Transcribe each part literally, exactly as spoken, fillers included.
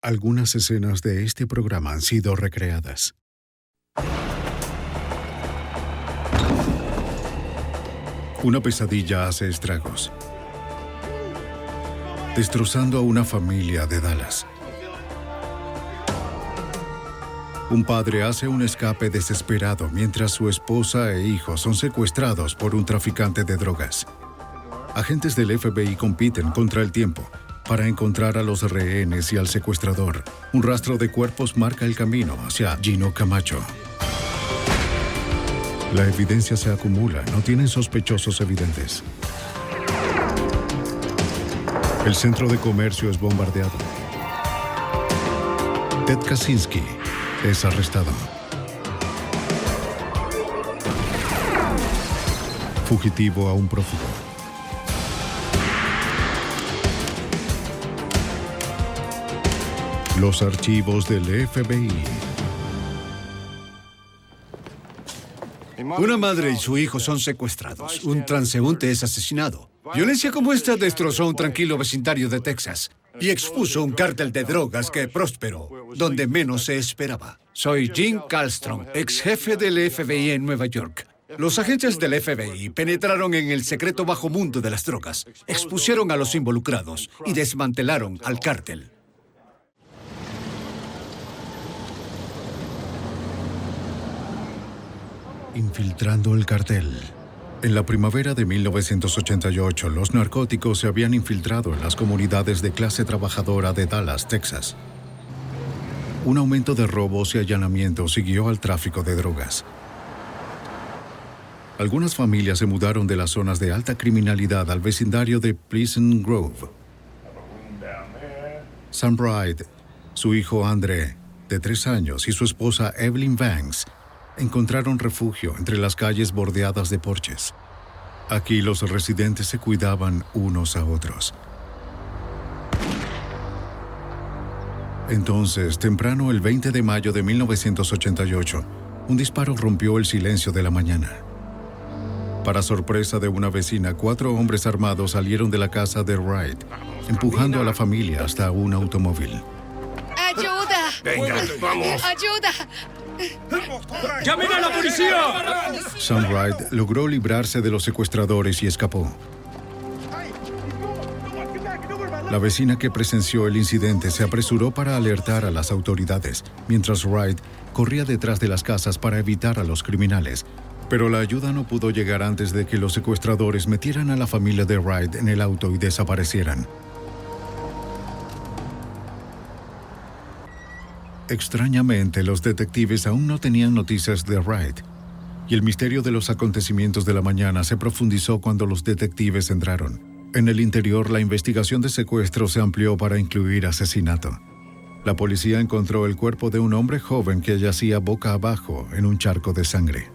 Algunas escenas de este programa han sido recreadas. Una pesadilla hace estragos, destrozando a una familia de Dallas. Un padre hace un escape desesperado mientras su esposa e hijos son secuestrados por un traficante de drogas. Agentes del F B I compiten contra el tiempo para encontrar a los rehenes y al secuestrador. Un rastro de cuerpos marca el camino hacia Gino Camacho. La evidencia se acumula, no tienen sospechosos evidentes. El centro de comercio es bombardeado. Ted Kaczynski es arrestado. Fugitivo a un prófugo. Los archivos del F B I. Una madre y su hijo son secuestrados. Un transeúnte es asesinado. Violencia como esta destrozó un tranquilo vecindario de Texas y expuso un cártel de drogas que prosperó donde menos se esperaba. Soy Jim Kallstrom, ex jefe del F B I en Nueva York. Los agentes del F B I penetraron en el secreto bajo mundo de las drogas, expusieron a los involucrados y desmantelaron al cártel. Infiltrando el cartel. En la primavera de mil novecientos ochenta y ocho, los narcóticos se habían infiltrado en las comunidades de clase trabajadora de Dallas, Texas. Un aumento de robos y allanamientos siguió al tráfico de drogas. Algunas familias se mudaron de las zonas de alta criminalidad al vecindario de Pleasant Grove. Sam Bright, su hijo André, de tres años, y su esposa Evelyn Banks encontraron refugio entre las calles bordeadas de porches. Aquí los residentes se cuidaban unos a otros. Entonces, temprano el veinte de mayo de mil novecientos ochenta y ocho, un disparo rompió el silencio de la mañana. Para sorpresa de una vecina, cuatro hombres armados salieron de la casa de Wright, empujando a la familia hasta un automóvil. ¡Ayuda! Venga, vamos. ¡Ayuda! ¡Llamen a la policía! Sam Wright logró librarse de los secuestradores y escapó. La vecina que presenció el incidente se apresuró para alertar a las autoridades, mientras Wright corría detrás de las casas para evitar a los criminales. Pero la ayuda no pudo llegar antes de que los secuestradores metieran a la familia de Wright en el auto y desaparecieran. Extrañamente, los detectives aún no tenían noticias de Wright, y el misterio de los acontecimientos de la mañana se profundizó cuando los detectives entraron. En el interior, la investigación de secuestro se amplió para incluir asesinato. La policía encontró el cuerpo de un hombre joven que yacía boca abajo en un charco de sangre.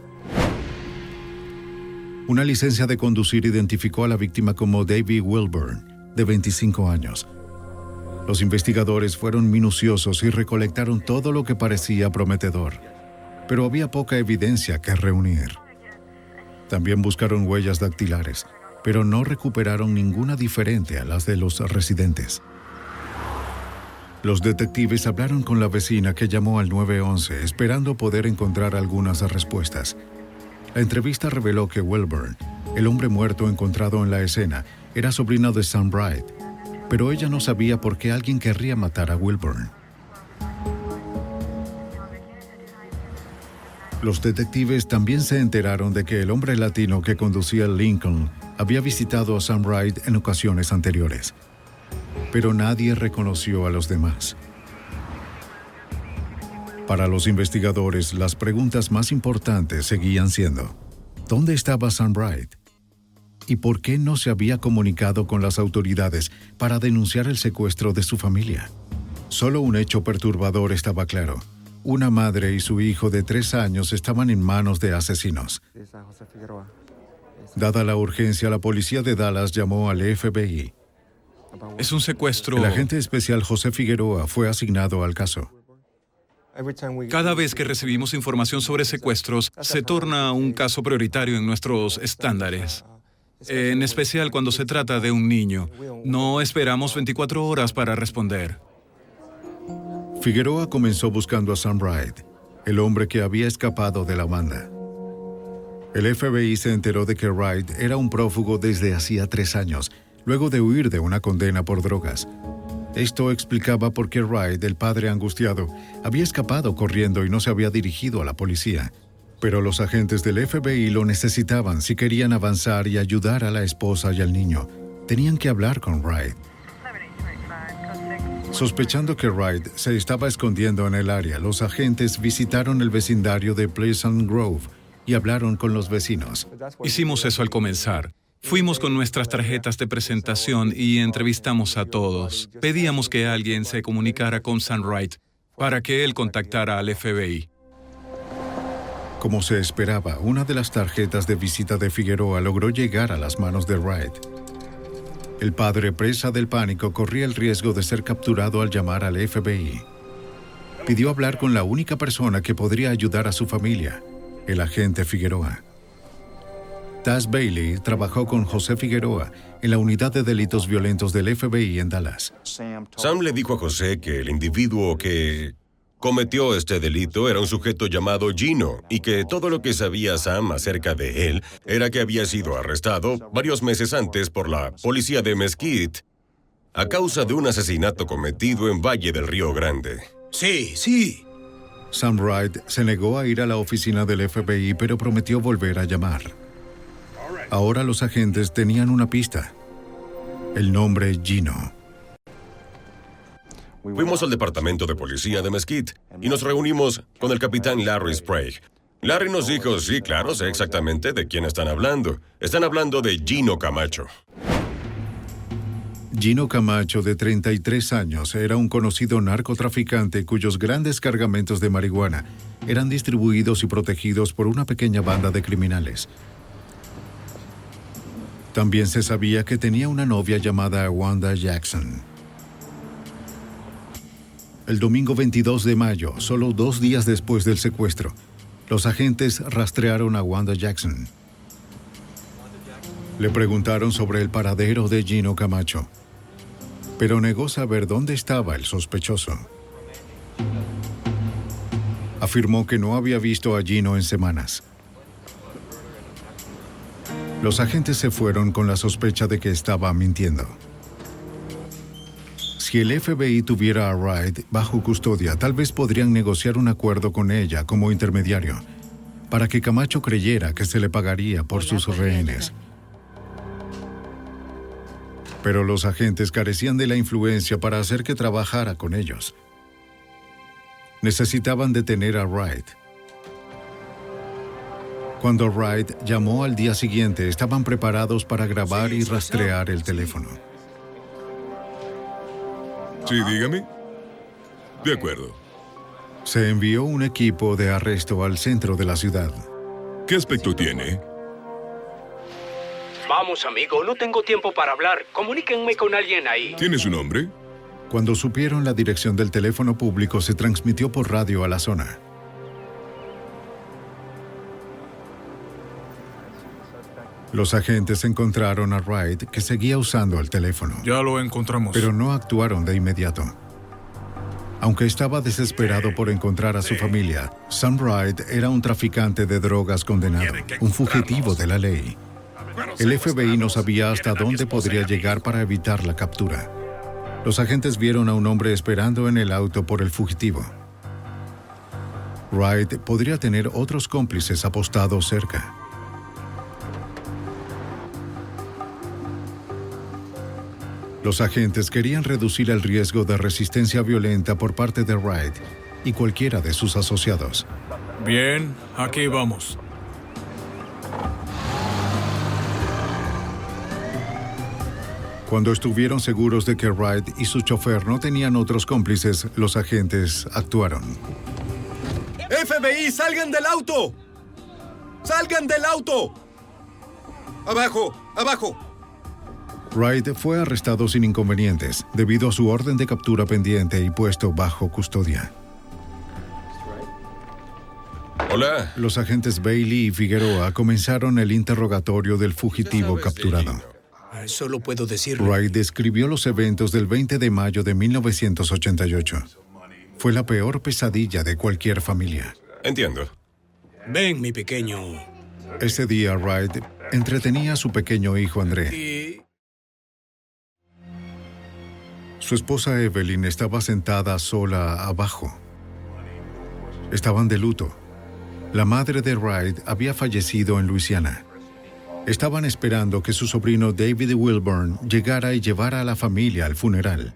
Una licencia de conducir identificó a la víctima como David Wilburn, de veinticinco años. Los investigadores fueron minuciosos y recolectaron todo lo que parecía prometedor, pero había poca evidencia que reunir. También buscaron huellas dactilares, pero no recuperaron ninguna diferente a las de los residentes. Los detectives hablaron con la vecina que llamó al nueve once esperando poder encontrar algunas respuestas. La entrevista reveló que Wilburn, el hombre muerto encontrado en la escena, era sobrino de Sam Bright, pero ella no sabía por qué alguien querría matar a Wilburn. Los detectives también se enteraron de que el hombre latino que conducía el Lincoln había visitado a Sam Bright en ocasiones anteriores, pero nadie reconoció a los demás. Para los investigadores, las preguntas más importantes seguían siendo: ¿dónde estaba Sam Bright? ¿Y por qué no se había comunicado con las autoridades para denunciar el secuestro de su familia? Solo un hecho perturbador estaba claro. Una madre y su hijo de tres años estaban en manos de asesinos. Dada la urgencia, la policía de Dallas llamó al F B I. Es un secuestro. El agente especial José Figueroa fue asignado al caso. Cada vez que recibimos información sobre secuestros, se torna un caso prioritario en nuestros estándares. En especial cuando se trata de un niño. No esperamos veinticuatro horas para responder. Figueroa comenzó buscando a Sam Wright, el hombre que había escapado de la banda. El F B I se enteró de que Wright era un prófugo desde hacía tres años, luego de huir de una condena por drogas. Esto explicaba por qué Wright, el padre angustiado, había escapado corriendo y no se había dirigido a la policía. Pero los agentes del F B I lo necesitaban si querían avanzar y ayudar a la esposa y al niño. Tenían que hablar con Wright. Sospechando que Wright se estaba escondiendo en el área, los agentes visitaron el vecindario de Pleasant Grove y hablaron con los vecinos. Hicimos eso al comenzar. Fuimos con nuestras tarjetas de presentación y entrevistamos a todos. Pedíamos que alguien se comunicara con Sam Wright para que él contactara al F B I. Como se esperaba, una de las tarjetas de visita de Figueroa logró llegar a las manos de Wright. El padre, presa del pánico, corría el riesgo de ser capturado al llamar al F B I. Pidió hablar con la única persona que podría ayudar a su familia, el agente Figueroa. Taz Bailey trabajó con José Figueroa en la unidad de delitos violentos del F B I en Dallas. Sam le dijo a José que el individuo que cometió este delito era un sujeto llamado Gino y que todo lo que sabía Sam acerca de él era que había sido arrestado varios meses antes por la policía de Mesquite a causa de un asesinato cometido en Valle del Río Grande. Sí, sí. Sam Wright se negó a ir a la oficina del F B I, pero prometió volver a llamar. Ahora los agentes tenían una pista: el nombre Gino. Fuimos al departamento de policía de Mesquite y nos reunimos con el capitán Larry Sprague. Larry nos dijo, sí, claro, sé exactamente de quién están hablando. Están hablando de Gino Camacho. Gino Camacho, de treinta y tres años, era un conocido narcotraficante cuyos grandes cargamentos de marihuana eran distribuidos y protegidos por una pequeña banda de criminales. También se sabía que tenía una novia llamada Wanda Jackson. El domingo veintidós de mayo, solo dos días después del secuestro, los agentes rastrearon a Wanda Jackson. Le preguntaron sobre el paradero de Gino Camacho, pero negó saber dónde estaba el sospechoso. Afirmó que no había visto a Gino en semanas. Los agentes se fueron con la sospecha de que estaba mintiendo. Si el F B I tuviera a Wright bajo custodia, tal vez podrían negociar un acuerdo con ella como intermediario, para que Camacho creyera que se le pagaría por sus rehenes. Pero los agentes carecían de la influencia para hacer que trabajara con ellos. Necesitaban detener a Wright. Cuando Wright llamó al día siguiente, estaban preparados para grabar y rastrear el teléfono. Sí, dígame. De acuerdo. Se envió un equipo de arresto al centro de la ciudad. ¿Qué aspecto tiene? Vamos, amigo, no tengo tiempo para hablar. Comuníquenme con alguien ahí. ¿Tiene su nombre? Cuando supieron la dirección del teléfono público, se transmitió por radio a la zona. Los agentes encontraron a Wright, que seguía usando el teléfono. Ya lo encontramos. Pero no actuaron de inmediato. Aunque estaba desesperado por encontrar a su familia, Sam Wright era un traficante de drogas condenado, un fugitivo de la ley. El F B I no sabía hasta dónde podría llegar para evitar la captura. Los agentes vieron a un hombre esperando en el auto por el fugitivo. Wright podría tener otros cómplices apostados cerca. Los agentes querían reducir el riesgo de resistencia violenta por parte de Wright y cualquiera de sus asociados. Bien, aquí vamos. Cuando estuvieron seguros de que Wright y su chofer no tenían otros cómplices, los agentes actuaron. ¡F B I, salgan del auto! ¡Salgan del auto! ¡Abajo! ¡Abajo! Wright fue arrestado sin inconvenientes debido a su orden de captura pendiente y puesto bajo custodia. Hola. Los agentes Bailey y Figueroa comenzaron el interrogatorio del fugitivo capturado. Solo puedo decir. Wright describió los eventos del veinte de mayo de mil novecientos ochenta y ocho. Fue la peor pesadilla de cualquier familia. Entiendo. Ven, mi pequeño. Ese día, Wright entretenía a su pequeño hijo André. Y... Su esposa Evelyn estaba sentada sola abajo. Estaban de luto. La madre de Wright había fallecido en Luisiana. Estaban esperando que su sobrino David Wilburn llegara y llevara a la familia al funeral.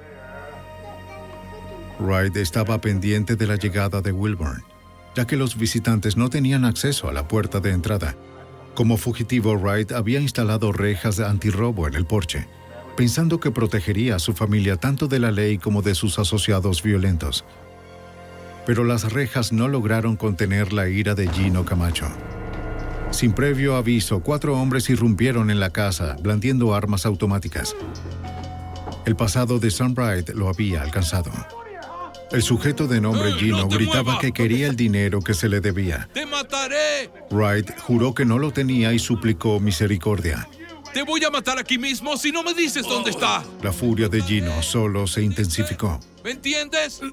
Wright estaba pendiente de la llegada de Wilburn, ya que los visitantes no tenían acceso a la puerta de entrada. Como fugitivo, Wright había instalado rejas de antirrobo en el porche, pensando que protegería a su familia tanto de la ley como de sus asociados violentos. Pero las rejas no lograron contener la ira de Gino Camacho. Sin previo aviso, cuatro hombres irrumpieron en la casa, blandiendo armas automáticas. El pasado de Sam Wright lo había alcanzado. El sujeto de nombre Gino ¡No te gritaba muevas! que quería el dinero que se le debía. ¡Te mataré! Wright juró que no lo tenía y suplicó misericordia. ¡Te voy a matar aquí mismo si no me dices dónde está! La furia de Gino solo se intensificó. ¿Me entiendes?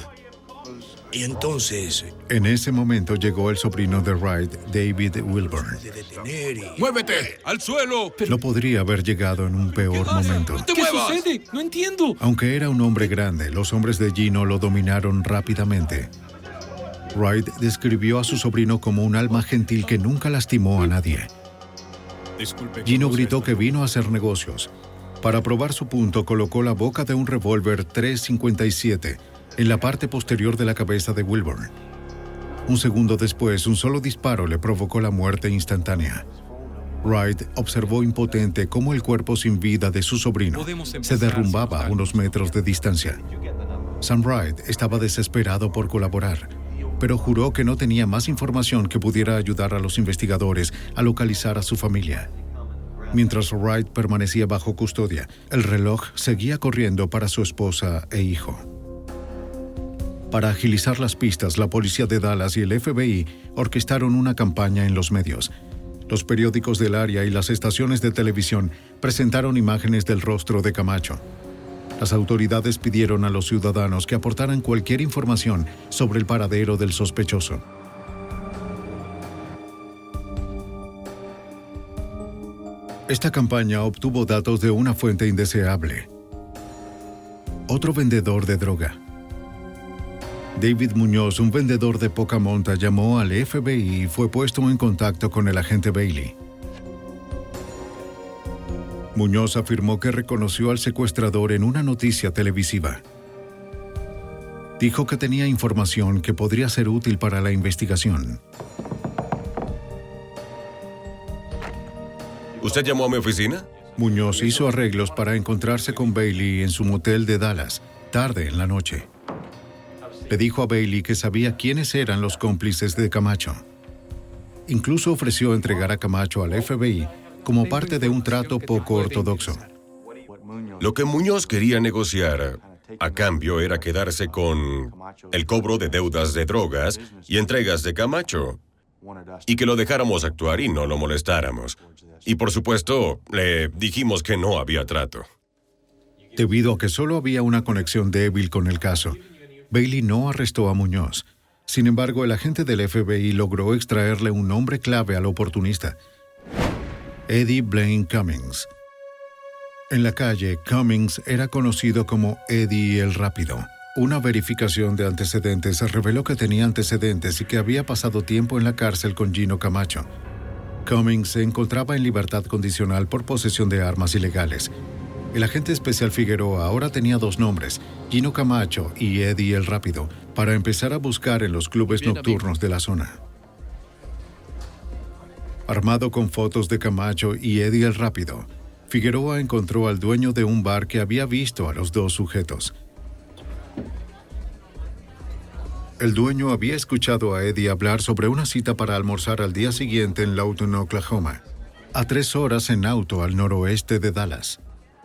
Y entonces... En ese momento llegó el sobrino de Wright, David Wilburn. de detener y... ¡Muévete! ¡Al suelo! No podría haber llegado en un peor momento. ¡No te ¿Qué muevas! sucede? No entiendo. Aunque era un hombre grande, los hombres de Gino lo dominaron rápidamente. Wright describió a su sobrino como un alma gentil que nunca lastimó a nadie. Disculpe. Gino gritó que vino a hacer negocios. Para probar su punto, colocó la boca de un revólver tres cincuenta y siete en la parte posterior de la cabeza de Wilburn. Un segundo después, un solo disparo le provocó la muerte instantánea. Wright observó impotente cómo el cuerpo sin vida de su sobrino se derrumbaba a unos metros de distancia. Sam Wright estaba desesperado por colaborar, pero juró que no tenía más información que pudiera ayudar a los investigadores a localizar a su familia. Mientras Wright permanecía bajo custodia, el reloj seguía corriendo para su esposa e hijo. Para agilizar las pistas, la policía de Dallas y el F B I orquestaron una campaña en los medios. Los periódicos del área y las estaciones de televisión presentaron imágenes del rostro de Camacho. Las autoridades pidieron a los ciudadanos que aportaran cualquier información sobre el paradero del sospechoso. Esta campaña obtuvo datos de una fuente indeseable. Otro vendedor de droga. David Muñoz, un vendedor de poca monta, llamó al F B I y fue puesto en contacto con el agente Bailey. Muñoz afirmó que reconoció al secuestrador en una noticia televisiva. Dijo que tenía información que podría ser útil para la investigación. ¿Usted llamó a mi oficina? Muñoz hizo arreglos para encontrarse con Bailey en su motel de Dallas, tarde en la noche. Le dijo a Bailey que sabía quiénes eran los cómplices de Camacho. Incluso ofreció entregar a Camacho al F B I como parte de un trato poco ortodoxo. Lo que Muñoz quería negociar a cambio era quedarse con el cobro de deudas de drogas y entregas de Camacho, y que lo dejáramos actuar y no lo molestáramos. Y por supuesto, le dijimos que no había trato. Debido a que solo había una conexión débil con el caso, Bailey no arrestó a Muñoz. Sin embargo, el agente del F B I logró extraerle un nombre clave al oportunista: Eddie Blaine Cummings. En la calle, Cummings era conocido como Eddie el Rápido. Una verificación de antecedentes reveló que tenía antecedentes y que había pasado tiempo en la cárcel con Gino Camacho. Cummings se encontraba en libertad condicional por posesión de armas ilegales. El agente especial Figueroa ahora tenía dos nombres, Gino Camacho y Eddie el Rápido, para empezar a buscar en los clubes nocturnos de la zona. Armado con fotos de Camacho y Eddie el Rápido, Figueroa encontró al dueño de un bar que había visto a los dos sujetos. El dueño había escuchado a Eddie hablar sobre una cita para almorzar al día siguiente en Lawton, Oklahoma, a tres horas en auto al noroeste de Dallas.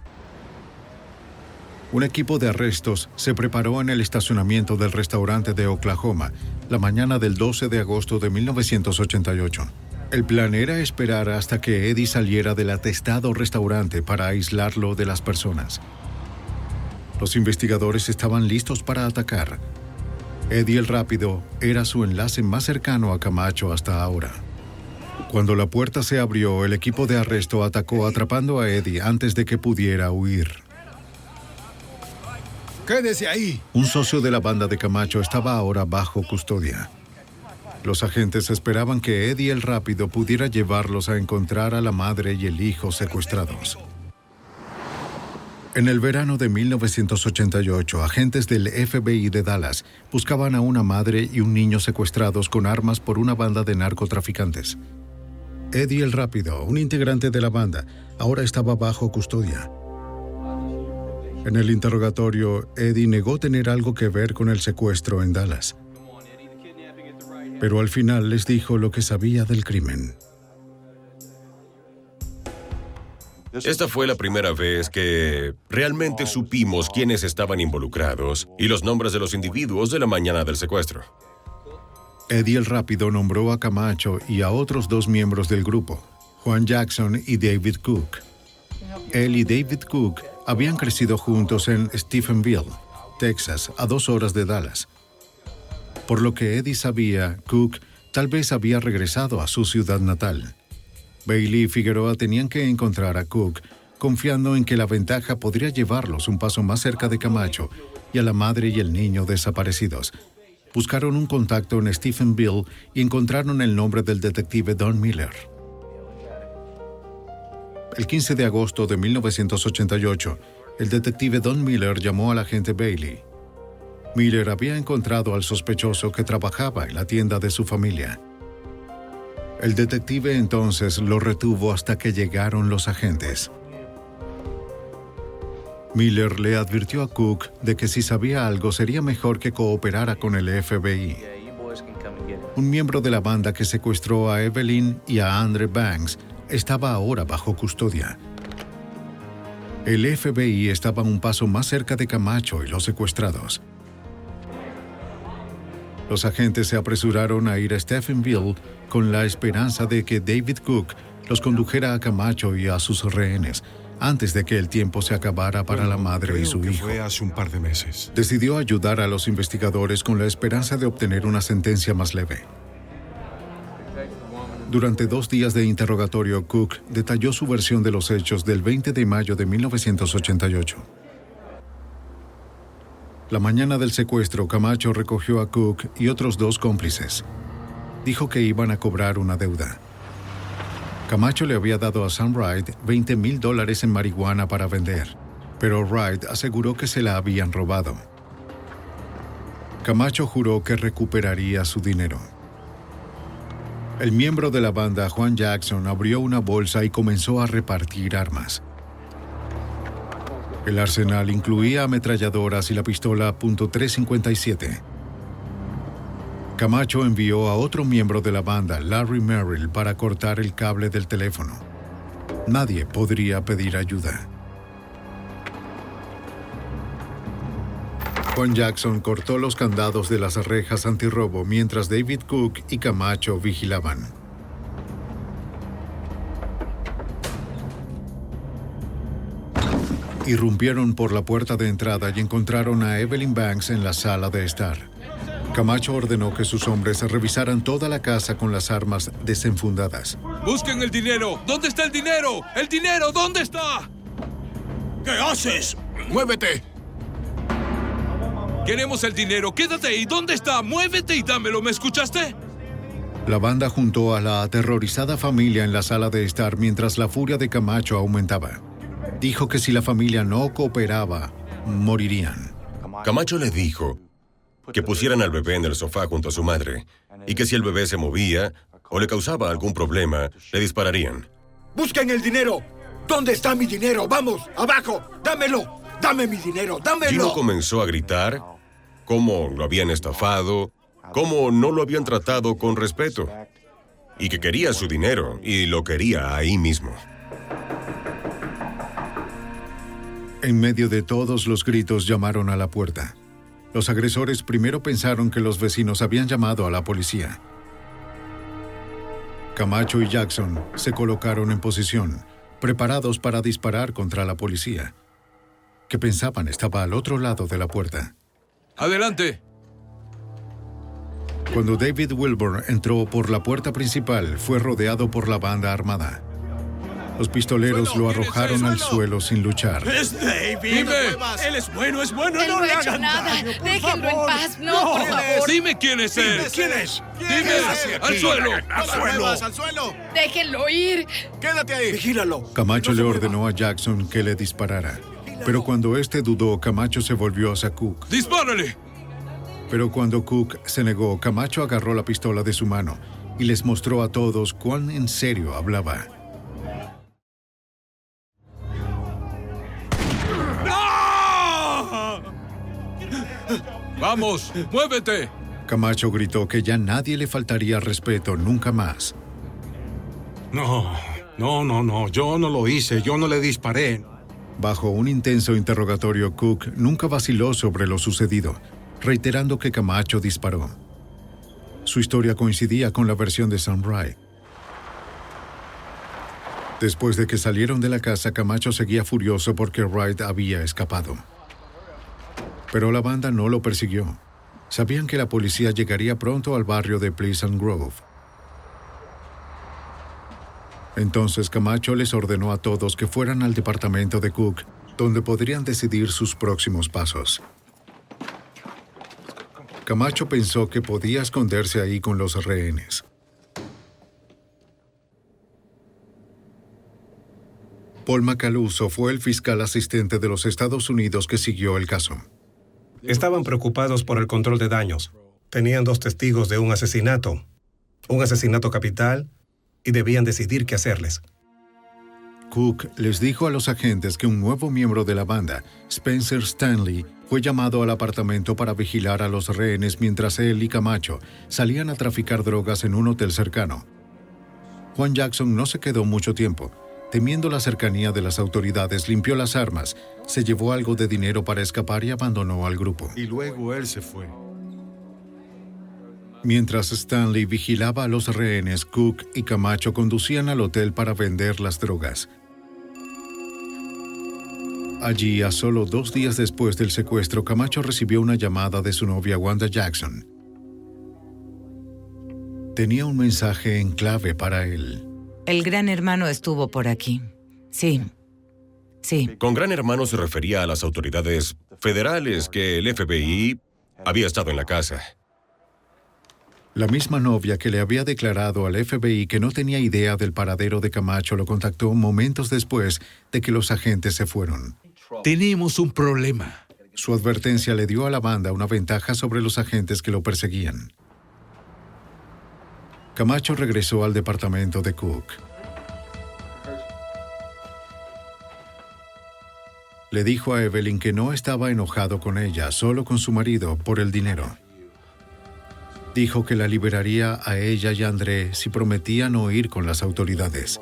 Un equipo de arrestos se preparó en el estacionamiento del restaurante de Oklahoma la mañana del doce de agosto de mil novecientos ochenta y ocho. El plan era esperar hasta que Eddie saliera del atestado restaurante para aislarlo de las personas. Los investigadores estaban listos para atacar. Eddie el Rápido era su enlace más cercano a Camacho hasta ahora. Cuando la puerta se abrió, el equipo de arresto atacó atrapando a Eddie antes de que pudiera huir. ¡Quédese ahí! Un socio de la banda de Camacho estaba ahora bajo custodia. Los agentes esperaban que Eddie el Rápido pudiera llevarlos a encontrar a la madre y el hijo secuestrados. En el verano de mil novecientos ochenta y ocho, agentes del F B I de Dallas buscaban a una madre y un niño secuestrados con armas por una banda de narcotraficantes. Eddie el Rápido, un integrante de la banda, ahora estaba bajo custodia. En el interrogatorio, Eddie negó tener algo que ver con el secuestro en Dallas. Pero al final les dijo lo que sabía del crimen. Esta fue la primera vez que realmente supimos quiénes estaban involucrados y los nombres de los individuos de la mañana del secuestro. Eddie el Rápido nombró a Camacho y a otros dos miembros del grupo, Juan Jackson y David Cook. Él y David Cook habían crecido juntos en Stephenville, Texas, a dos horas de Dallas. Por lo que Eddie sabía, Cook tal vez había regresado a su ciudad natal. Bailey y Figueroa tenían que encontrar a Cook, confiando en que la ventaja podría llevarlos un paso más cerca de Camacho y a la madre y el niño desaparecidos. Buscaron un contacto en Stephenville y encontraron el nombre del detective Don Miller. El quince de agosto de mil novecientos ochenta y ocho, el detective Don Miller llamó al agente Bailey. Miller había encontrado al sospechoso que trabajaba en la tienda de su familia. El detective entonces lo retuvo hasta que llegaron los agentes. Miller le advirtió a Cook de que si sabía algo sería mejor que cooperara con el F B I. Un miembro de la banda que secuestró a Evelyn y a Andre Banks estaba ahora bajo custodia. El F B I estaba un paso más cerca de Camacho y los secuestrados. Los agentes se apresuraron a ir a Stephenville con la esperanza de que David Cook los condujera a Camacho y a sus rehenes antes de que el tiempo se acabara para la madre y su hijo. Fue hace un par de meses. Decidió ayudar a los investigadores con la esperanza de obtener una sentencia más leve. Durante dos días de interrogatorio, Cook detalló su versión de los hechos del veinte de mayo de mil novecientos ochenta y ocho. La mañana del secuestro, Camacho recogió a Cook y otros dos cómplices. Dijo que iban a cobrar una deuda. Camacho le había dado a Sam Wright veinte mil dólares en marihuana para vender, pero Wright aseguró que se la habían robado. Camacho juró que recuperaría su dinero. El miembro de la banda, Juan Jackson, abrió una bolsa y comenzó a repartir armas. El arsenal incluía ametralladoras y la pistola .tres cincuenta y siete. Camacho envió a otro miembro de la banda, Larry Merrill, para cortar el cable del teléfono. Nadie podría pedir ayuda. Juan Jackson cortó los candados de las rejas antirrobo mientras David Cook y Camacho vigilaban. Irrumpieron por la puerta de entrada y encontraron a Evelyn Banks en la sala de estar. Camacho ordenó que sus hombres revisaran toda la casa con las armas desenfundadas. ¡Busquen el dinero! ¿Dónde está el dinero? ¡El dinero! ¿Dónde está? ¿Qué haces? ¡Muévete! Queremos el dinero. Quédate ahí. ¿Dónde está? ¡Muévete y dámelo! ¿Me escuchaste? La banda juntó a la aterrorizada familia en la sala de estar mientras la furia de Camacho aumentaba. Dijo que si la familia no cooperaba, morirían. Camacho le dijo que pusieran al bebé en el sofá junto a su madre y que si el bebé se movía o le causaba algún problema, le dispararían. ¡Busquen el dinero! ¿Dónde está mi dinero? ¡Vamos! ¡Abajo! ¡Dámelo! ¡Dame mi dinero! ¡Dámelo! Gino comenzó a gritar cómo lo habían estafado, cómo no lo habían tratado con respeto y que quería su dinero y lo quería ahí mismo. En medio de todos los gritos llamaron a la puerta. Los agresores primero pensaron que los vecinos habían llamado a la policía. Camacho y Jackson se colocaron en posición, preparados para disparar contra la policía, que pensaban estaba al otro lado de la puerta. ¡Adelante! Cuando David Wilburn entró por la puerta principal, fue rodeado por la banda armada. Los pistoleros lo arrojaron al suelo sin luchar. ¡Es David! Dime. ¡Él es bueno, es bueno! Él ¡No no le ha hecho hagan nada. daño, por Déjenlo en favor! paz. No, por ¿Quién favor. Dime quién es él. Dime quién es. Dime. Al suelo. ¡Al suelo! ¡Al suelo! Déjenlo ir. ¡Quédate ahí! ¡Vigílalo! Camacho le ordenó a Jackson que le disparara. Pero cuando este dudó, Camacho se volvió hacia Cook. ¡Dispárale! Pero cuando Cook se negó, Camacho agarró la pistola de su mano y les mostró a todos cuán en serio hablaba. ¡Vamos! ¡Muévete! Camacho gritó que ya nadie le faltaría respeto nunca más. No, no, no, no, yo no lo hice, yo no le disparé. Bajo un intenso interrogatorio, Cook nunca vaciló sobre lo sucedido, reiterando que Camacho disparó. Su historia coincidía con la versión de Sam Wright. Después de que salieron de la casa, Camacho seguía furioso porque Wright había escapado. Pero la banda no lo persiguió. Sabían que la policía llegaría pronto al barrio de Pleasant Grove. Entonces Camacho les ordenó a todos que fueran al departamento de Cook, donde podrían decidir sus próximos pasos. Camacho pensó que podía esconderse ahí con los rehenes. Paul Macaluso fue el fiscal asistente de los Estados Unidos que siguió el caso. Estaban preocupados por el control de daños. Tenían dos testigos de un asesinato, un asesinato capital, y debían decidir qué hacerles. Cook les dijo a los agentes que un nuevo miembro de la banda, Spencer Stanley, fue llamado al apartamento para vigilar a los rehenes mientras él y Camacho salían a traficar drogas en un hotel cercano. Juan Jackson no se quedó mucho tiempo. Temiendo la cercanía de las autoridades, limpió las armas, se llevó algo de dinero para escapar y abandonó al grupo. Y luego él se fue. Mientras Stanley vigilaba a los rehenes, Cook y Camacho conducían al hotel para vender las drogas. Allí, a solo dos días después del secuestro, Camacho recibió una llamada de su novia Wanda Jackson. Tenía un mensaje en clave para él. El Gran Hermano estuvo por aquí. Sí. Sí. Con Gran Hermano se refería a las autoridades federales que el F B I había estado en la casa. La misma novia que le había declarado al F B I que no tenía idea del paradero de Camacho lo contactó momentos después de que los agentes se fueron. Tenemos un problema. Su advertencia le dio a la banda una ventaja sobre los agentes que lo perseguían. Camacho regresó al departamento de Cook. Le dijo a Evelyn que no estaba enojado con ella, solo con su marido, por el dinero. Dijo que la liberaría a ella y a André si prometían no ir con las autoridades.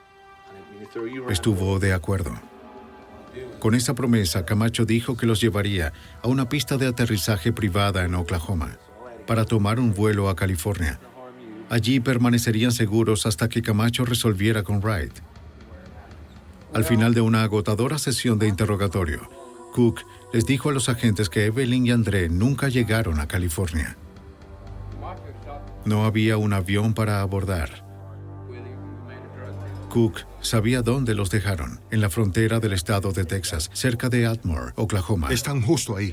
Estuvo de acuerdo. Con esa promesa, Camacho dijo que los llevaría a una pista de aterrizaje privada en Oklahoma para tomar un vuelo a California. Allí permanecerían seguros hasta que Camacho resolviera con Wright. Al final de una agotadora sesión de interrogatorio, Cook les dijo a los agentes que Evelyn y André nunca llegaron a California. No había un avión para abordar. Cook sabía dónde los dejaron, en la frontera del estado de Texas, cerca de Atmore, Oklahoma. Están justo ahí.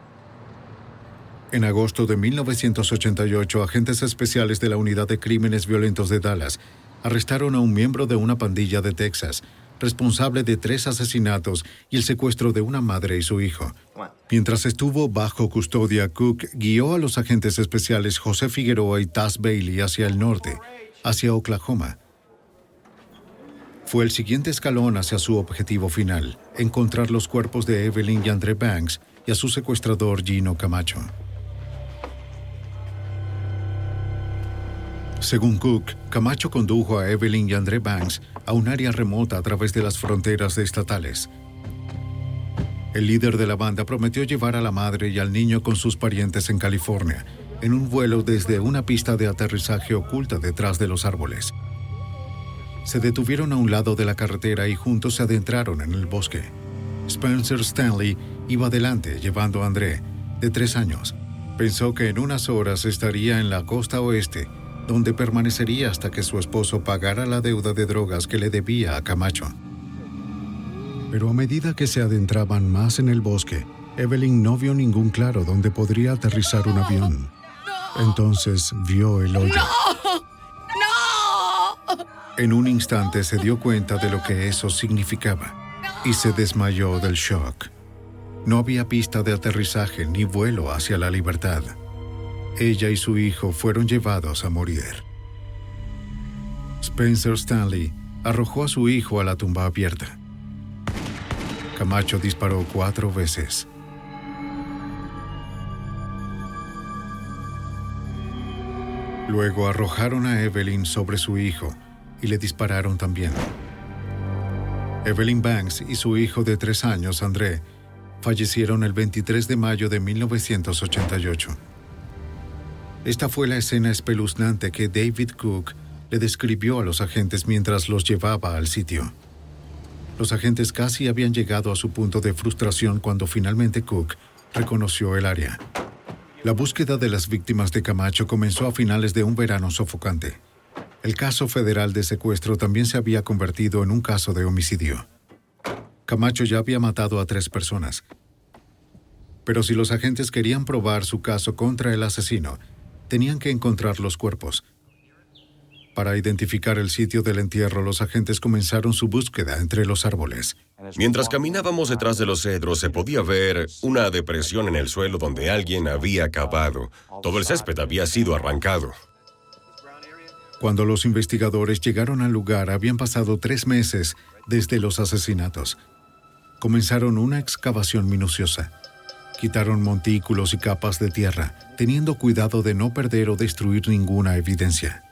En agosto de mil novecientos ochenta y ocho, agentes especiales de la Unidad de Crímenes Violentos de Dallas arrestaron a un miembro de una pandilla de Texas, responsable de tres asesinatos y el secuestro de una madre y su hijo. Mientras estuvo bajo custodia, Cook guió a los agentes especiales José Figueroa y Taz Bailey hacia el norte, hacia Oklahoma. Fue el siguiente escalón hacia su objetivo final, encontrar los cuerpos de Evelyn y André Banks y a su secuestrador Gino Camacho. Según Cook, Camacho condujo a Evelyn y André Banks a un área remota a través de las fronteras estatales. El líder de la banda prometió llevar a la madre y al niño con sus parientes en California, en un vuelo desde una pista de aterrizaje oculta detrás de los árboles. Se detuvieron a un lado de la carretera y juntos se adentraron en el bosque. Spencer Stanley iba adelante llevando a André, de tres años, Pensó que en unas horas estaría en la costa oeste, donde permanecería hasta que su esposo pagara la deuda de drogas que le debía a Camacho. Pero a medida que se adentraban más en el bosque, Evelyn no vio ningún claro donde podría aterrizar un avión. Entonces vio el hoyo. ¡No! ¡No! En un instante se dio cuenta de lo que eso significaba y se desmayó del shock. No había pista de aterrizaje ni vuelo hacia la libertad. Ella y su hijo fueron llevados a morir. Spencer Stanley arrojó a su hijo a la tumba abierta. Camacho disparó cuatro veces. Luego arrojaron a Evelyn sobre su hijo y le dispararon también. Evelyn Banks y su hijo de tres años, André, fallecieron el veintitrés de mayo de mil novecientos ochenta y ocho. Esta fue la escena espeluznante que David Cook le describió a los agentes mientras los llevaba al sitio. Los agentes casi habían llegado a su punto de frustración cuando finalmente Cook reconoció el área. La búsqueda de las víctimas de Camacho comenzó a finales de un verano sofocante. El caso federal de secuestro también se había convertido en un caso de homicidio. Camacho ya había matado a tres personas. Pero si los agentes querían probar su caso contra el asesino, tenían que encontrar los cuerpos. Para identificar el sitio del entierro, los agentes comenzaron su búsqueda entre los árboles. Mientras caminábamos detrás de los cedros, se podía ver una depresión en el suelo donde alguien había cavado. Todo el césped había sido arrancado. Cuando los investigadores llegaron al lugar, habían pasado tres meses desde los asesinatos. Comenzaron una excavación minuciosa. Quitaron montículos y capas de tierra, teniendo cuidado de no perder o destruir ninguna evidencia.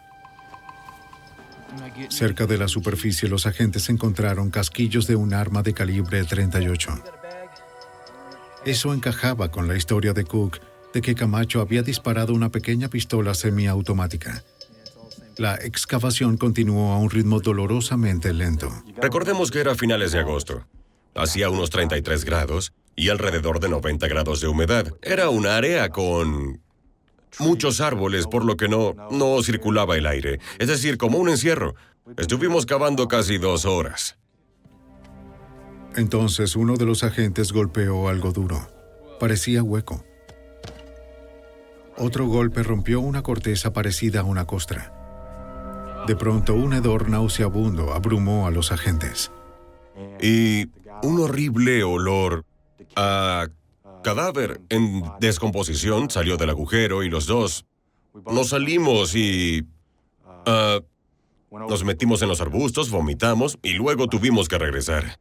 Cerca de la superficie, los agentes encontraron casquillos de un arma de calibre treinta y ocho. Eso encajaba con la historia de Cook de que Camacho había disparado una pequeña pistola semiautomática. La excavación continuó a un ritmo dolorosamente lento. Recordemos que era a finales de agosto. Hacía unos treinta y tres grados y alrededor de noventa grados de humedad. Era un área con muchos árboles, por lo que no, no circulaba el aire. Es decir, como un encierro. Estuvimos cavando casi dos horas. Entonces uno de los agentes golpeó algo duro. Parecía hueco. Otro golpe rompió una corteza parecida a una costra. De pronto, un hedor nauseabundo abrumó a los agentes. Y un horrible olor a cadáver en descomposición salió del agujero y los dos nos salimos y uh, nos metimos en los arbustos, vomitamos y luego tuvimos que regresar.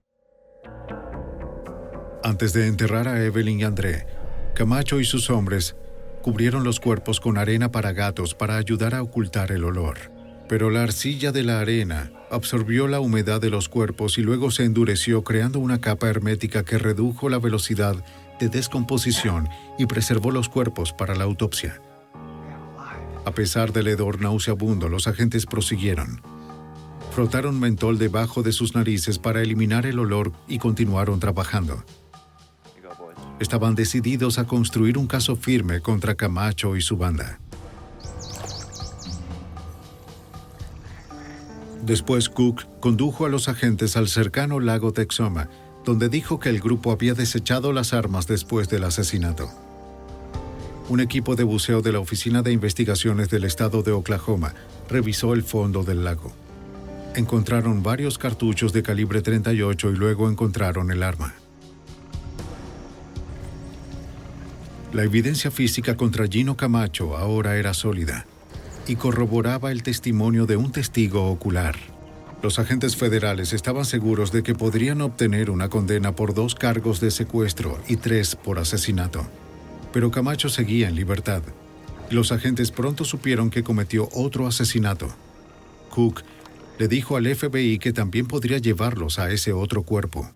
Antes de enterrar a Evelyn y André, Camacho y sus hombres cubrieron los cuerpos con arena para gatos para ayudar a ocultar el olor. Pero la arcilla de la arena absorbió la humedad de los cuerpos y luego se endureció, creando una capa hermética que redujo la velocidad de descomposición y preservó los cuerpos para la autopsia. A pesar del hedor nauseabundo, los agentes prosiguieron. Frotaron mentol debajo de sus narices para eliminar el olor y continuaron trabajando. Estaban decididos a construir un caso firme contra Camacho y su banda. Después, Cook condujo a los agentes al cercano lago Texoma, donde dijo que el grupo había desechado las armas después del asesinato. Un equipo de buceo de la Oficina de Investigaciones del Estado de Oklahoma revisó el fondo del lago. Encontraron varios cartuchos de calibre treinta y ocho y luego encontraron el arma. La evidencia física contra Gino Camacho ahora era sólida y corroboraba el testimonio de un testigo ocular. Los agentes federales estaban seguros de que podrían obtener una condena por dos cargos de secuestro y tres por asesinato. Pero Camacho seguía en libertad. Los agentes pronto supieron que cometió otro asesinato. Cook le dijo al F B I que también podría llevarlos a ese otro cuerpo.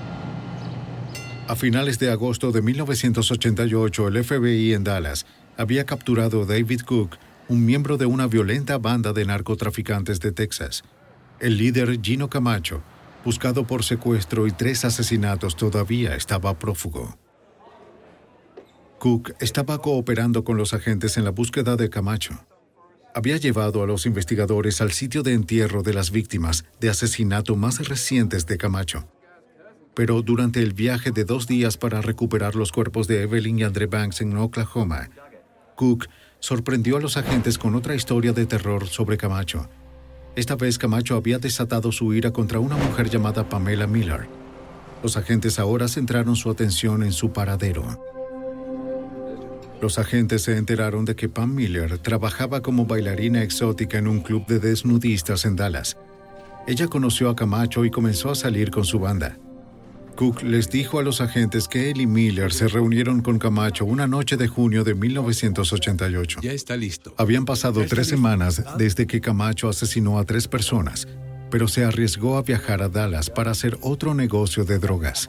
A finales de agosto de mil novecientos ochenta y ocho, el F B I en Dallas había capturado a David Cook, un miembro de una violenta banda de narcotraficantes de Texas. El líder, Gino Camacho, buscado por secuestro y tres asesinatos, todavía estaba prófugo. Cook estaba cooperando con los agentes en la búsqueda de Camacho. Había llevado a los investigadores al sitio de entierro de las víctimas de asesinato más recientes de Camacho. Pero durante el viaje de dos días para recuperar los cuerpos de Evelyn y Andre Banks en Oklahoma, Cook sorprendió a los agentes con otra historia de terror sobre Camacho. Esta vez Camacho había desatado su ira contra una mujer llamada Pamela Miller. Los agentes ahora centraron su atención en su paradero. Los agentes se enteraron de que Pam Miller trabajaba como bailarina exótica en un club de desnudistas en Dallas. Ella conoció a Camacho y comenzó a salir con su banda. Cook les dijo a los agentes que él y Miller se reunieron con Camacho una noche de junio de mil novecientos ochenta y ocho. Ya está listo. Habían pasado tres semanas desde que Camacho asesinó a tres personas, pero se arriesgó a viajar a Dallas para hacer otro negocio de drogas.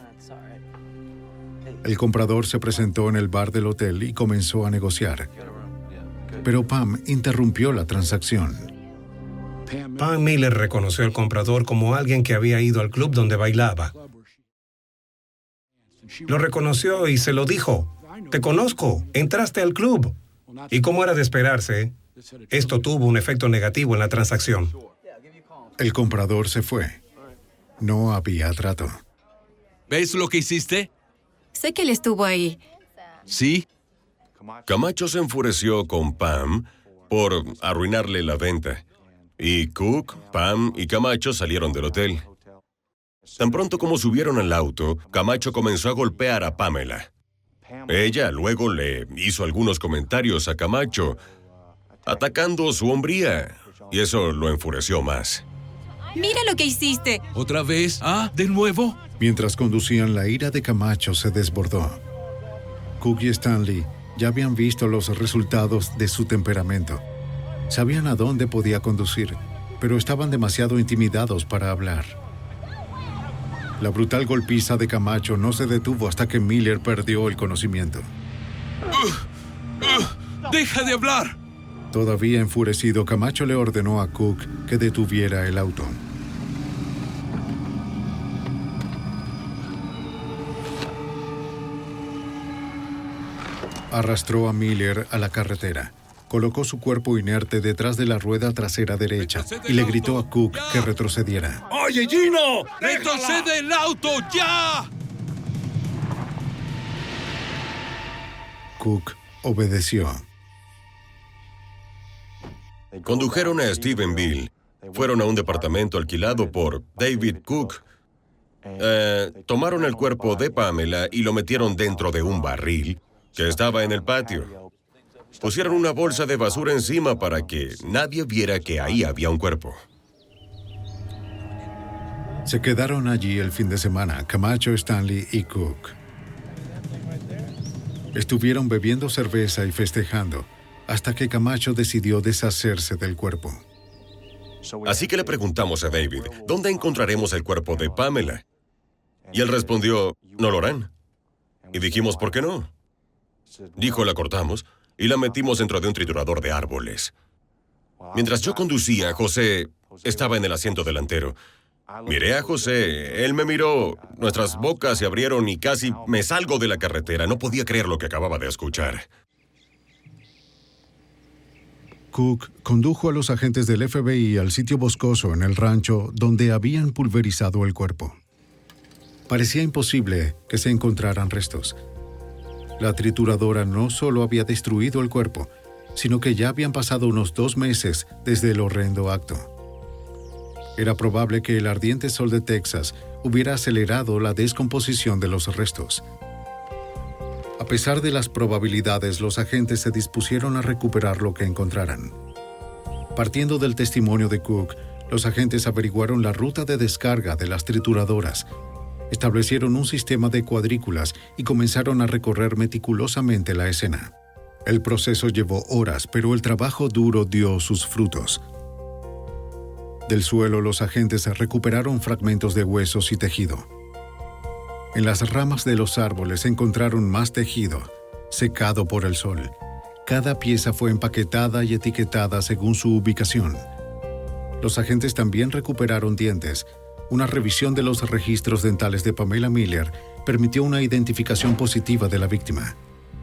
El comprador se presentó en el bar del hotel y comenzó a negociar. Pero Pam interrumpió la transacción. Pam Miller reconoció al comprador como alguien que había ido al club donde bailaba. Lo reconoció y se lo dijo. Te conozco, entraste al club. Y como era de esperarse, esto tuvo un efecto negativo en la transacción. El comprador se fue. No había trato. ¿Ves lo que hiciste? Sé que él estuvo ahí. ¿Sí? Camacho se enfureció con Pam por arruinarle la venta. Y Cook, Pam y Camacho salieron del hotel. Tan pronto como subieron al auto, Camacho comenzó a golpear a Pamela. Ella luego le hizo algunos comentarios a Camacho, atacando su hombría, y eso lo enfureció más. ¡Mira lo que hiciste! ¿Otra vez? ¿Ah? ¿De nuevo? Mientras conducían, la ira de Camacho se desbordó. Cook y Stanley ya habían visto los resultados de su temperamento. Sabían a dónde podía conducir, pero estaban demasiado intimidados para hablar. La brutal golpiza de Camacho no se detuvo hasta que Miller perdió el conocimiento. Uh, uh, ¡Deja de hablar! Todavía enfurecido, Camacho le ordenó a Cook que detuviera el auto. Arrastró a Miller a la carretera, colocó su cuerpo inerte detrás de la rueda trasera derecha y le gritó a Cook que retrocediera. ¡Oye, Gino! ¡Retrocede el auto, ya! Cook obedeció. Condujeron a Stephenville. Fueron a un departamento alquilado por David Cook. Eh, tomaron el cuerpo de Pamela y lo metieron dentro de un barril que estaba en el patio. Pusieron una bolsa de basura encima para que nadie viera que ahí había un cuerpo. Se quedaron allí el fin de semana, Camacho, Stanley y Cook. Estuvieron bebiendo cerveza y festejando, hasta que Camacho decidió deshacerse del cuerpo. Así que le preguntamos a David, ¿dónde encontraremos el cuerpo de Pamela? Y él respondió, no lo harán. Y dijimos, ¿por qué no? Dijo, la cortamos y la metimos dentro de un triturador de árboles. Mientras yo conducía, José estaba en el asiento delantero. Miré a José, él me miró, nuestras bocas se abrieron y casi me salgo de la carretera. No podía creer lo que acababa de escuchar. Cook condujo a los agentes del F B I al sitio boscoso en el rancho donde habían pulverizado el cuerpo. Parecía imposible que se encontraran restos. La trituradora no solo había destruido el cuerpo, sino que ya habían pasado unos dos meses desde el horrendo acto. Era probable que el ardiente sol de Texas hubiera acelerado la descomposición de los restos. A pesar de las probabilidades, los agentes se dispusieron a recuperar lo que encontraran. Partiendo del testimonio de Cook, los agentes averiguaron la ruta de descarga de las trituradoras, establecieron un sistema de cuadrículas y comenzaron a recorrer meticulosamente la escena. El proceso llevó horas, pero el trabajo duro dio sus frutos. Del suelo, los agentes recuperaron fragmentos de huesos y tejido. En las ramas de los árboles encontraron más tejido, secado por el sol. Cada pieza fue empaquetada y etiquetada según su ubicación. Los agentes también recuperaron dientes. Una revisión de los registros dentales de Pamela Miller permitió una identificación positiva de la víctima.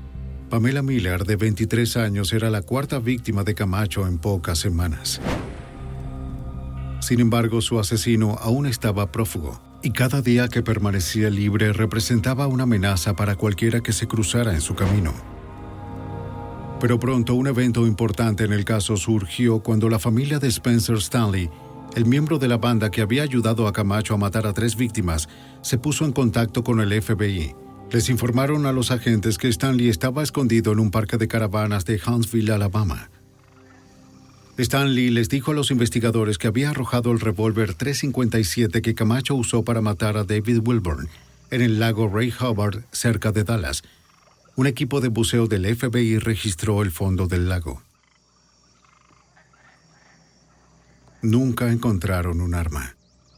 Pamela Miller, de veintitrés años, era la cuarta víctima de Camacho en pocas semanas. Sin embargo, su asesino aún estaba prófugo, y cada día que permanecía libre representaba una amenaza para cualquiera que se cruzara en su camino. Pero pronto un evento importante en el caso surgió cuando la familia de Spencer Stanley, el miembro de la banda que había ayudado a Camacho a matar a tres víctimas, se puso en contacto con el F B I. Les informaron a los agentes que Stanley estaba escondido en un parque de caravanas de Huntsville, Alabama. Stanley les dijo a los investigadores que había arrojado el revólver tres cincuenta y siete que Camacho usó para matar a David Wilburn en el lago Ray Hubbard, cerca de Dallas. Un equipo de buceo del F B I registró el fondo del lago. Nunca encontraron un arma.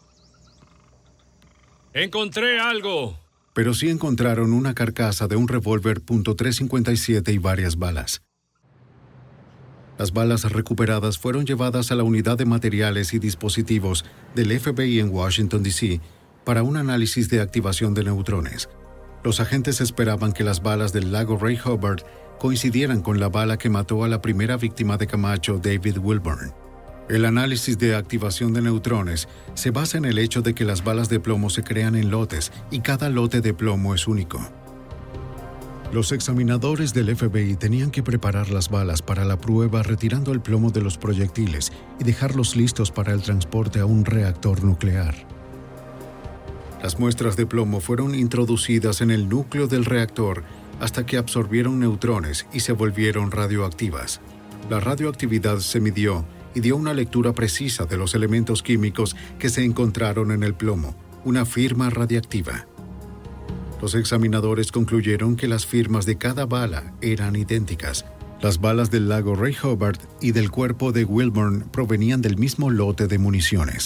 ¡Encontré algo! Pero sí encontraron una carcasa de un revólver .tres cincuenta y siete y varias balas. Las balas recuperadas fueron llevadas a la unidad de materiales y dispositivos del F B I en Washington, D C para un análisis de activación de neutrones. Los agentes esperaban que las balas del lago Ray Hubbard coincidieran con la bala que mató a la primera víctima de Camacho, David Wilburn. El análisis de activación de neutrones se basa en el hecho de que las balas de plomo se crean en lotes y cada lote de plomo es único. Los examinadores del F B I tenían que preparar las balas para la prueba retirando el plomo de los proyectiles y dejarlos listos para el transporte a un reactor nuclear. Las muestras de plomo fueron introducidas en el núcleo del reactor hasta que absorbieron neutrones y se volvieron radioactivas. La radioactividad se midió y dio una lectura precisa de los elementos químicos que se encontraron en el plomo, una firma radiactiva. Los examinadores concluyeron que las firmas de cada bala eran idénticas. Las balas del lago Ray Hubbard y del cuerpo de Wilburn provenían del mismo lote de municiones.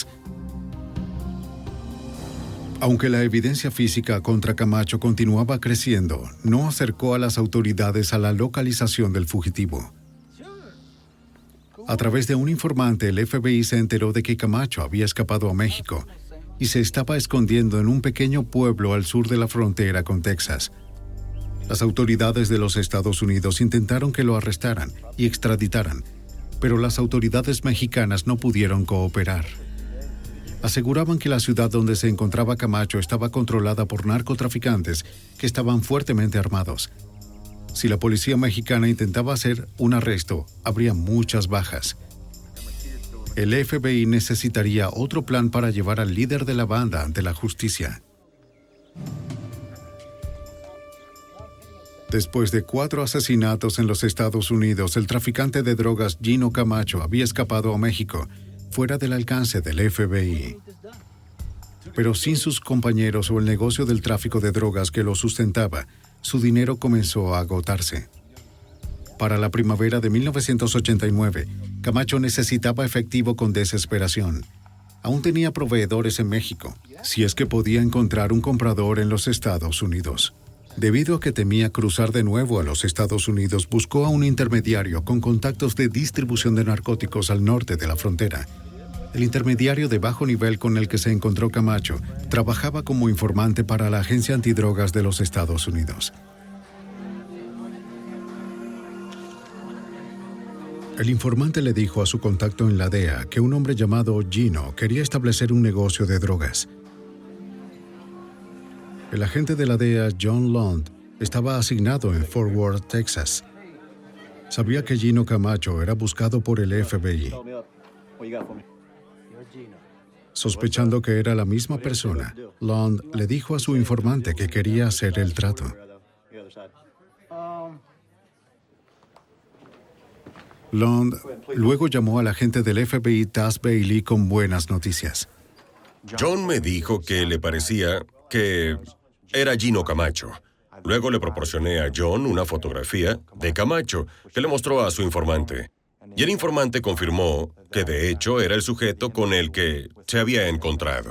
Aunque la evidencia física contra Camacho continuaba creciendo, no acercó a las autoridades a la localización del fugitivo. A través de un informante, el F B I se enteró de que Camacho había escapado a México y se estaba escondiendo en un pequeño pueblo al sur de la frontera con Texas. Las autoridades de los Estados Unidos intentaron que lo arrestaran y extraditaran, pero las autoridades mexicanas no pudieron cooperar. Aseguraban que la ciudad donde se encontraba Camacho estaba controlada por narcotraficantes que estaban fuertemente armados. Si la policía mexicana intentaba hacer un arresto, habría muchas bajas. El F B I necesitaría otro plan para llevar al líder de la banda ante la justicia. Después de cuatro asesinatos en los Estados Unidos, el traficante de drogas Gino Camacho había escapado a México, fuera del alcance del F B I. Pero sin sus compañeros o el negocio del tráfico de drogas que lo sustentaba, su dinero comenzó a agotarse. Para la primavera de mil novecientos ochenta y nueve, Camacho necesitaba efectivo con desesperación. Aún tenía proveedores en México, si es que podía encontrar un comprador en los Estados Unidos. Debido a que temía cruzar de nuevo a los Estados Unidos, buscó a un intermediario con contactos de distribución de narcóticos al norte de la frontera. El intermediario de bajo nivel con el que se encontró Camacho trabajaba como informante para la Agencia Antidrogas de los Estados Unidos. El informante le dijo a su contacto en la D E A que un hombre llamado Gino quería establecer un negocio de drogas. El agente de la D E A, John Lund, estaba asignado en Fort Worth, Texas. Sabía que Gino Camacho era buscado por el F B I. Sospechando que era la misma persona, Lund le dijo a su informante que quería hacer el trato. Lund luego llamó al agente del F B I, Taz Bailey, con buenas noticias. John me dijo que le parecía que era Gino Camacho. Luego le proporcioné a John una fotografía de Camacho que le mostró a su informante. Y el informante confirmó que de hecho era el sujeto con el que se había encontrado.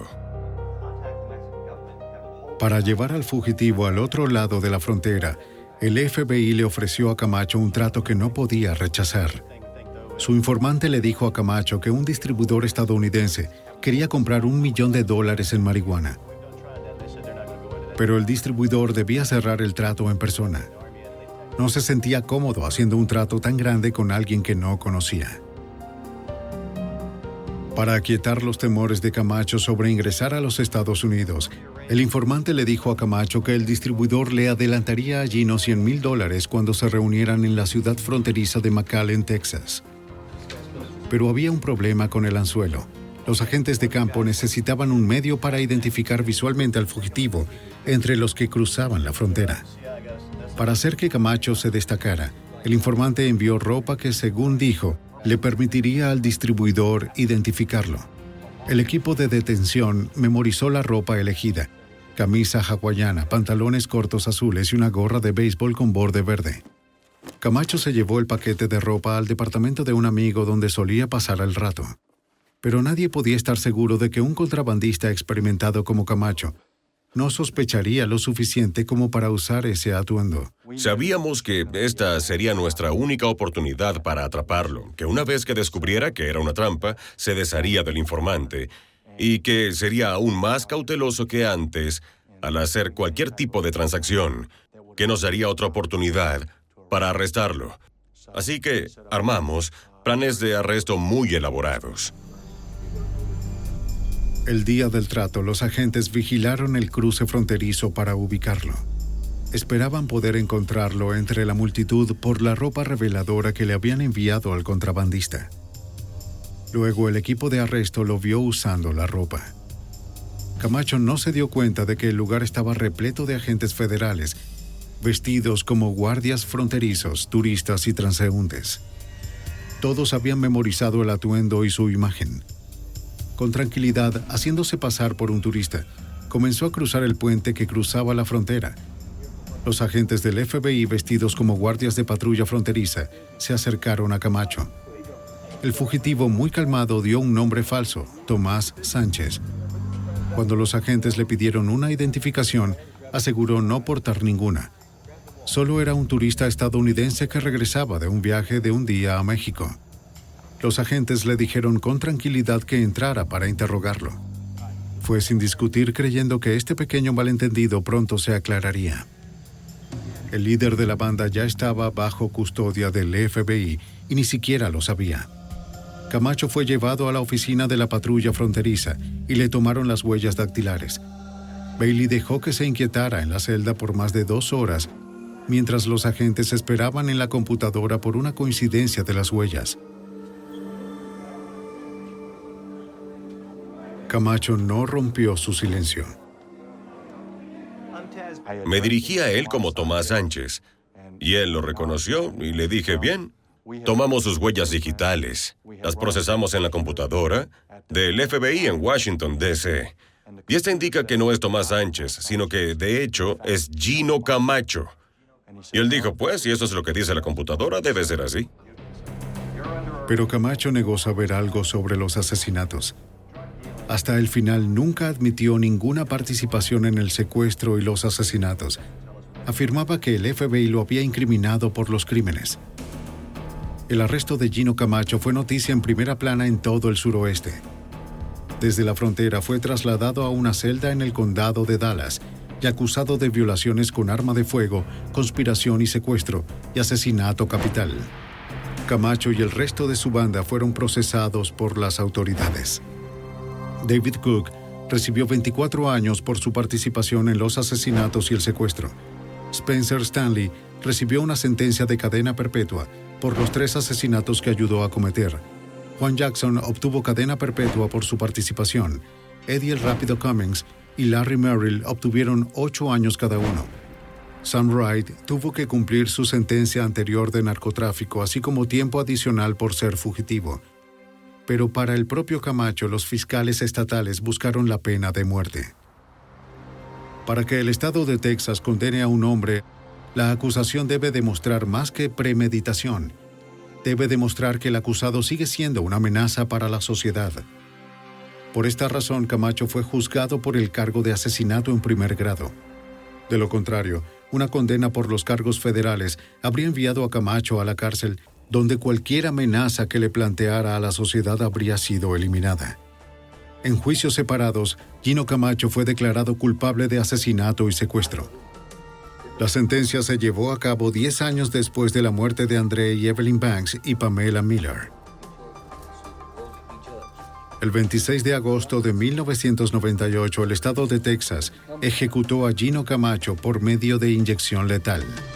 Para llevar al fugitivo al otro lado de la frontera, el F B I le ofreció a Camacho un trato que no podía rechazar. Su informante le dijo a Camacho que un distribuidor estadounidense quería comprar un millón de dólares en marihuana. Pero el distribuidor debía cerrar el trato en persona. No se sentía cómodo haciendo un trato tan grande con alguien que no conocía. Para aquietar los temores de Camacho sobre ingresar a los Estados Unidos, el informante le dijo a Camacho que el distribuidor le adelantaría a Gino cien mil dólares cuando se reunieran en la ciudad fronteriza de McAllen, Texas. Pero había un problema con el anzuelo. Los agentes de campo necesitaban un medio para identificar visualmente al fugitivo entre los que cruzaban la frontera. Para hacer que Camacho se destacara, el informante envió ropa que, según dijo, le permitiría al distribuidor identificarlo. El equipo de detención memorizó la ropa elegida: camisa hawaiana, pantalones cortos azules y una gorra de béisbol con borde verde. Camacho se llevó el paquete de ropa al departamento de un amigo donde solía pasar el rato. Pero nadie podía estar seguro de que un contrabandista experimentado como Camacho no sospecharía lo suficiente como para usar ese atuendo. Sabíamos que esta sería nuestra única oportunidad para atraparlo, que una vez que descubriera que era una trampa, se desharía del informante, y que sería aún más cauteloso que antes al hacer cualquier tipo de transacción, que nos daría otra oportunidad para arrestarlo. Así que armamos planes de arresto muy elaborados. El día del trato, los agentes vigilaron el cruce fronterizo para ubicarlo. Esperaban poder encontrarlo entre la multitud por la ropa reveladora que le habían enviado al contrabandista. Luego el equipo de arresto lo vio usando la ropa. Camacho no se dio cuenta de que el lugar estaba repleto de agentes federales, vestidos como guardias fronterizos, turistas y transeúntes. Todos habían memorizado el atuendo y su imagen. Con tranquilidad, haciéndose pasar por un turista, comenzó a cruzar el puente que cruzaba la frontera. Los agentes del F B I, vestidos como guardias de patrulla fronteriza, se acercaron a Camacho. El fugitivo, muy calmado, dio un nombre falso: Tomás Sánchez. Cuando los agentes le pidieron una identificación, aseguró no portar ninguna. Solo era un turista estadounidense que regresaba de un viaje de un día a México. Los agentes le dijeron con tranquilidad que entrara para interrogarlo. Fue sin discutir, creyendo que este pequeño malentendido pronto se aclararía. El líder de la banda ya estaba bajo custodia del F B I y ni siquiera lo sabía. Camacho fue llevado a la oficina de la patrulla fronteriza y le tomaron las huellas dactilares. Bailey dejó que se inquietara en la celda por más de dos horas, mientras los agentes esperaban en la computadora por una coincidencia de las huellas. Camacho no rompió su silencio. Me dirigí a él como Tomás Sánchez, y él lo reconoció y le dije, bien, tomamos sus huellas digitales, las procesamos en la computadora del F B I en Washington, D C Y esta indica que no es Tomás Sánchez, sino que, de hecho, es Gino Camacho. Y él dijo, pues, si eso es lo que dice la computadora, debe ser así. Pero Camacho negó saber algo sobre los asesinatos. Hasta el final nunca admitió ninguna participación en el secuestro y los asesinatos. Afirmaba que el F B I lo había incriminado por los crímenes. El arresto de Gino Camacho fue noticia en primera plana en todo el suroeste. Desde la frontera fue trasladado a una celda en el condado de Dallas y acusado de violaciones con arma de fuego, conspiración y secuestro y asesinato capital. Camacho y el resto de su banda fueron procesados por las autoridades. David Cook recibió veinticuatro años por su participación en los asesinatos y el secuestro. Spencer Stanley recibió una sentencia de cadena perpetua por los tres asesinatos que ayudó a cometer. Juan Jackson obtuvo cadena perpetua por su participación. Eddie el Rápido Cummings y Larry Merrill obtuvieron ocho años cada uno. Sam Wright tuvo que cumplir su sentencia anterior de narcotráfico, así como tiempo adicional por ser fugitivo. Pero para el propio Camacho, los fiscales estatales buscaron la pena de muerte. Para que el estado de Texas condene a un hombre, la acusación debe demostrar más que premeditación. Debe demostrar que el acusado sigue siendo una amenaza para la sociedad. Por esta razón, Camacho fue juzgado por el cargo de asesinato en primer grado. De lo contrario, una condena por los cargos federales habría enviado a Camacho a la cárcel, donde cualquier amenaza que le planteara a la sociedad habría sido eliminada. En juicios separados, Gino Camacho fue declarado culpable de asesinato y secuestro. La sentencia se llevó a cabo diez años después de la muerte de Andre y Evelyn Banks y Pamela Miller. El veintiséis de agosto de mil novecientos noventa y ocho, el estado de Texas ejecutó a Gino Camacho por medio de inyección letal.